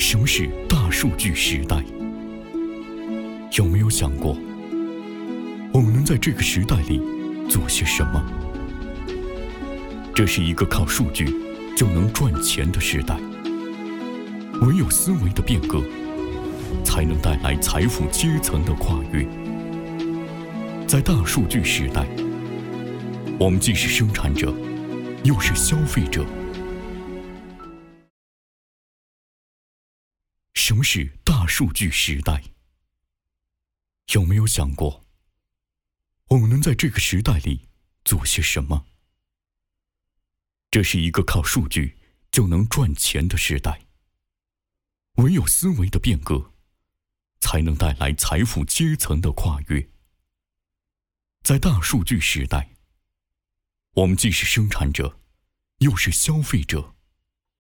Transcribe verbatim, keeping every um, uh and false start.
什么是大数据时代？有没有想过，我们能在这个时代里做些什么？这是一个靠数据就能赚钱的时代，唯有思维的变革，才能带来财富阶层的跨越。在大数据时代，我们既是生产者，又是消费者。什么是大数据时代？有没有想过，我们能在这个时代里做些什么？这是一个靠数据就能赚钱的时代，唯有思维的变革，才能带来财富阶层的跨越。在大数据时代，我们既是生产者，又是消费者。